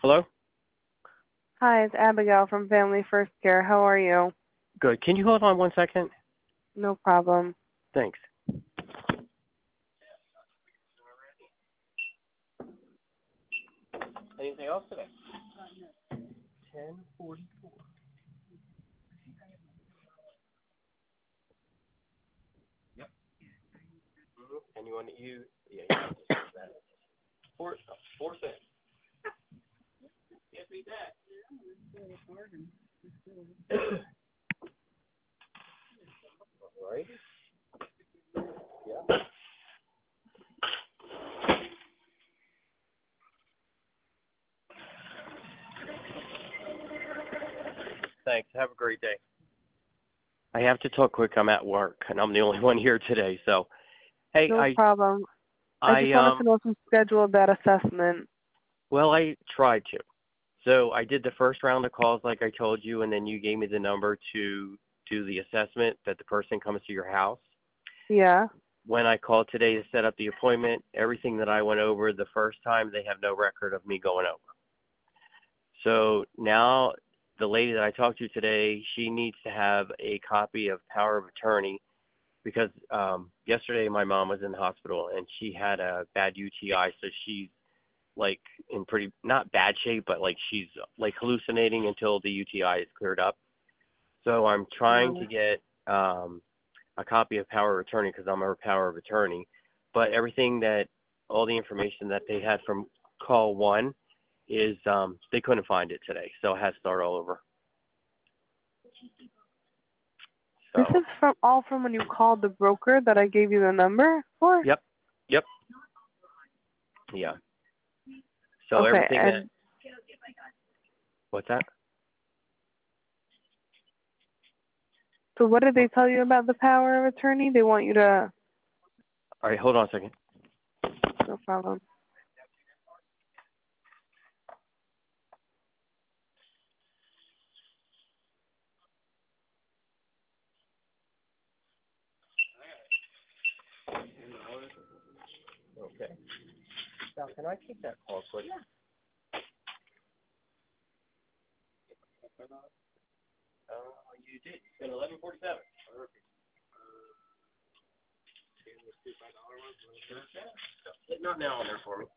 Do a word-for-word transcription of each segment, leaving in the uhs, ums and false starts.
Hello? Hi, it's Abigail from Family First Care. How are you? Good. Can you hold on one second? No problem. Thanks. Anything else today? ten forty-four. Yep. Mm-hmm. And you want to use, yeah, you can just use that. Four, four cents. Can't beat that. All right. Yeah. Thanks. Have a great day. I have to talk quick. I'm at work, and I'm the only one here today. So, hey, No I, problem. I I, just wanted um, to know if you scheduled that assessment. well, I tried to. So I did the first round of calls, like I told you, and then you gave me the number to do the assessment that the person comes to your house. Yeah. When I called today to set up the appointment, everything that I went over the first time, they have no record of me going over. So now the lady that I talked to today, she needs to have a copy of power of attorney because um, yesterday my mom was in the hospital and she had a bad U T I, so she's like in pretty, not bad shape, but like she's like hallucinating until the U T I is cleared up. So I'm trying to get um, a copy of power of attorney because I'm her power of attorney. But everything that, all the information that they had from call one is um, they couldn't find it today. So I had to start all over. This So, is from all from when you called the broker that I gave you the number for? yep, yep, yeah. So Okay, everything that, and what's that? so what did they tell you about the power of attorney? They want you to, All right, hold on a second. no problem. Okay. Now, can I take that call, please? Yeah. Uh, you did. You said eleven forty-seven. Perfect. Uh, not now on there for me.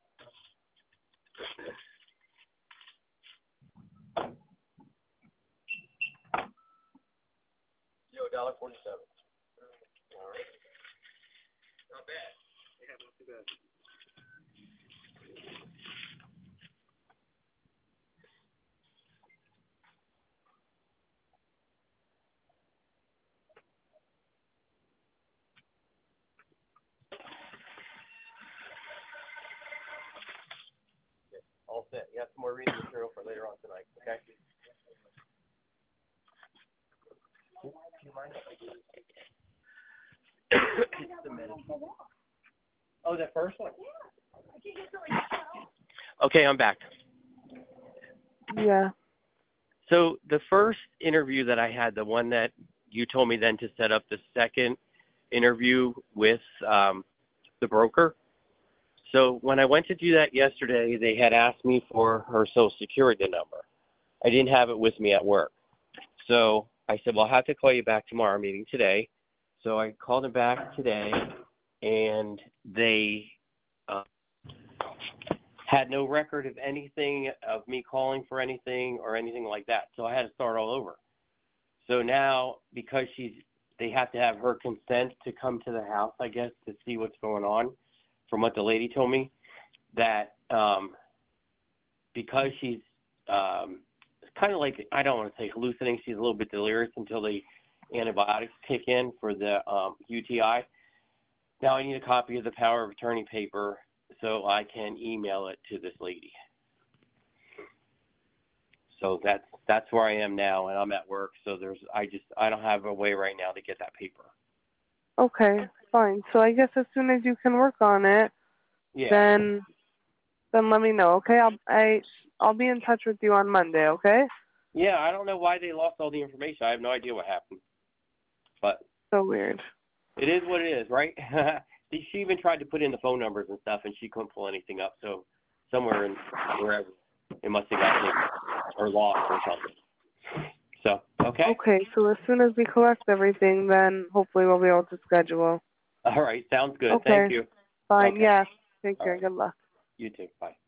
Zero dollar forty-seven. All right. Not bad. Yeah, not too bad. All set. You have some more reading material for later on tonight, okay? Do you mind if I do this? It's the medicine. Oh, that first one? Okay, I'm back. Yeah. So the first interview that I had, the one that you told me then to set up the second interview with um, the broker. So when I went to do that yesterday, they had asked me for her social security number. I didn't have it with me at work. So I said, well, I'll have to call you back tomorrow, meeting today. So I called them back today, and they uh, had no record of anything, of me calling for anything or anything like that. So I had to start all over. So now, because she's, they have to have her consent to come to the house, I guess, to see what's going on, from what the lady told me, that um, because she's um, kind of like, I don't want to say hallucinating, she's a little bit delirious until the antibiotics kick in for the um, U T I. Now I need a copy of the power of attorney paper so I can email it to this lady. So that's that's where I am now, and I'm at work. So there's I just I don't have a way right now to get that paper. Okay, fine. So I guess as soon as you can work on it, Yeah. then then let me know, okay? I'll I I'll be in touch with you on Monday, okay? Yeah, I don't know why they lost all the information. I have no idea what happened. But So weird. it is what it is, right? She even tried to put in the phone numbers and stuff, and she couldn't pull anything up. So somewhere in wherever. It must have got taken or lost or something. So, okay. Okay, so as soon as we collect everything, then hopefully we'll be able to schedule. All right, sounds good. Okay. Thank you. Fine, Okay. yeah. Take All care. right. Good luck. You too. Bye.